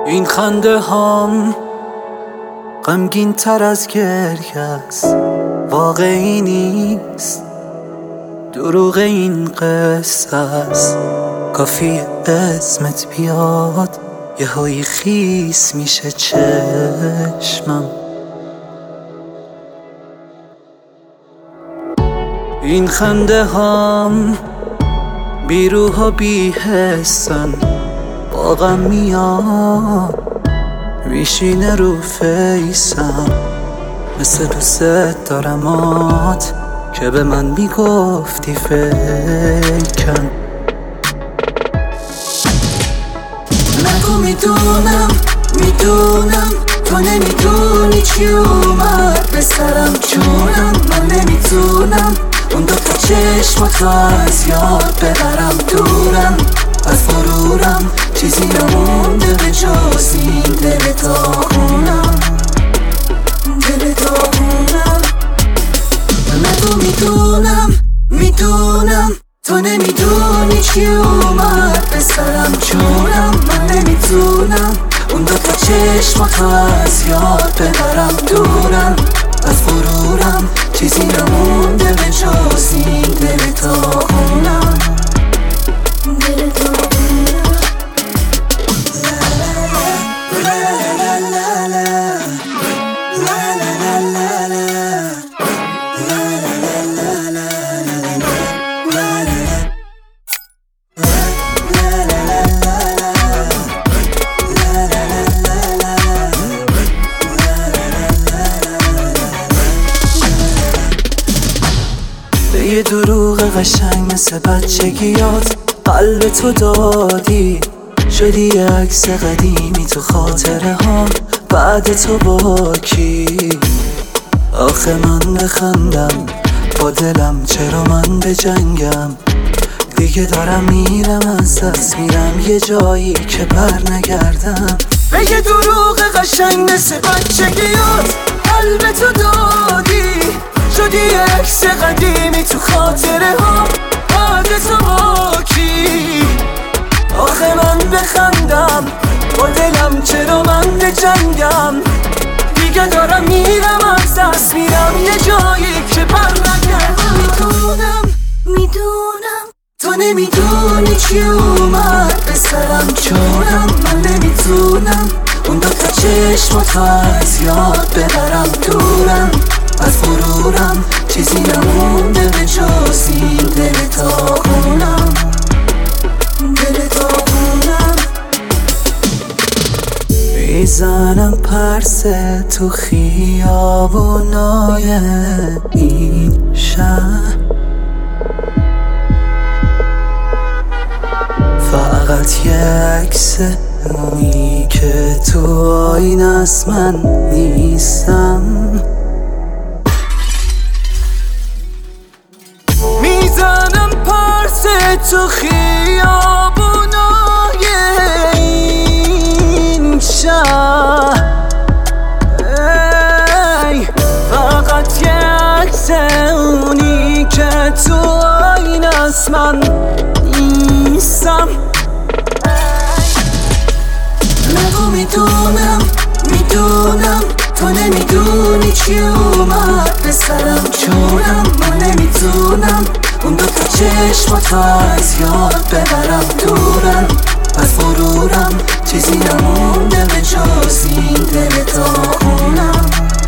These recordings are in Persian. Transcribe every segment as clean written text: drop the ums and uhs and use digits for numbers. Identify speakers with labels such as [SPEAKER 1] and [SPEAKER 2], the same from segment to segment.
[SPEAKER 1] این خنده هام غمگین تر از گریه است، واقعی نیست، دروغ این قصه است. کافی اسمت بیاد یهویی خیس میشه چشمم. این خنده هام بی روح و بی حسن، با غم میاد میشینه رو فیسم. مثل دوست دارمات که به من میگفتی فیکن. نگو میدونم تو نمیدونی چی اومد به سرم جونم. من نمیتونم اون دوتا چشماتو از یاد ببرم دورم. از فرورم چیزی نمونده به جز این دل داغونم. نگو میدونم تو نمیدونی چی اومد به سرم جونم. من نمیتونم اون دوتا چشماتو از یاد ببرم دورم. از فرورم چیزی نمونده به جز این دل داغونم. یه دروغ قشنگ مثل بچگیات قلب تو دادی، شدی یه عکس قدیمی تو خاطره ها بعد تو با کی. آخه من بخندم با دلم، چرا من بجنگم؟ دیگه دارم میرم از دست میرم یه جایی که بر نگردم. به یه دروغ قشنگ مثل بچگیات قلب تو دادی، شدی یه عکس قدیمی تو خاطره ها بعد تو با کی. آخه من بخندم با دلم، چرا من بجنگم؟ دیگه دارم میرم از دست میرم یه جایی که بر نگردم. میدونم تو نمیدونی چی اومد به سرم جونم. من نمیتونم اون دوتا چشماتو از یاد ببرم دورم. از فرورم چیزی نمونده به جز این دل داغونم. میزنم پرسه تو خیابونای این شهر، فقط یه عکس اونی که تو آینه است من نیستم. میزنم پرسه تو خیابونای این شهر، فقط یه عکس اونی که تو آینه است من نیستم. نگو میدونم تو نمیدونی چی اومد به سرم جونم. من نمیتونم اون دوتا چشماتو از یاد ببرم دورم. از فرورم چیزی نمونده به جز این دل داغونم.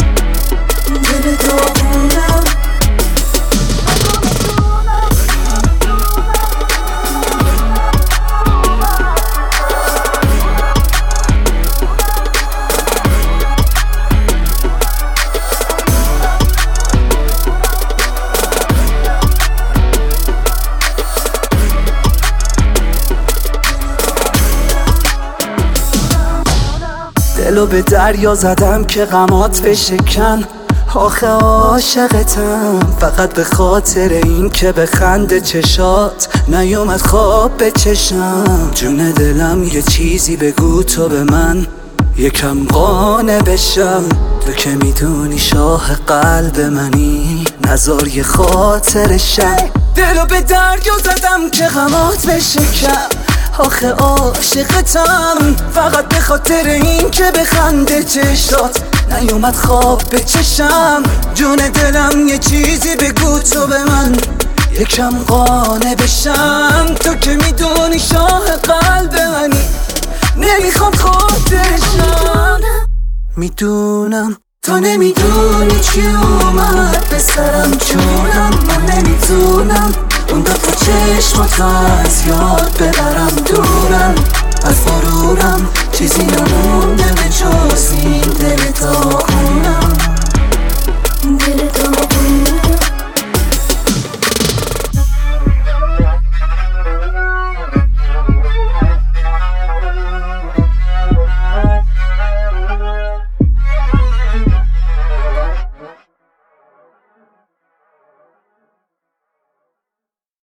[SPEAKER 1] دلو به دریا زدم که غمات بشکن. آخه عاشقتم فقط به خاطر این که بخنده چشات نیومد خواب به چشم. جون دلم یه چیزی بگو تو به من، یکم قانع بشم. تو که میدونی شاه قلب منی، نزار یه خاطر شم. دلو به دریا زدم که غمات بشکن. آخه عاشقتم فقط به خاطر این که بخنده چشات نیومد خواب به چشم. جون دلم یه چیزی بگو تو به من یکم قانع بشم. تو که میدونی شاه قلب منی نمیخوام خود بشم. میدونم تو نمیدونی چی اومد به سرم جونم. من نمیتونم اون دو تا چشماتو از یاد ببرم دورم از مرورم چیزی نمونده به جز این دل تا خونم.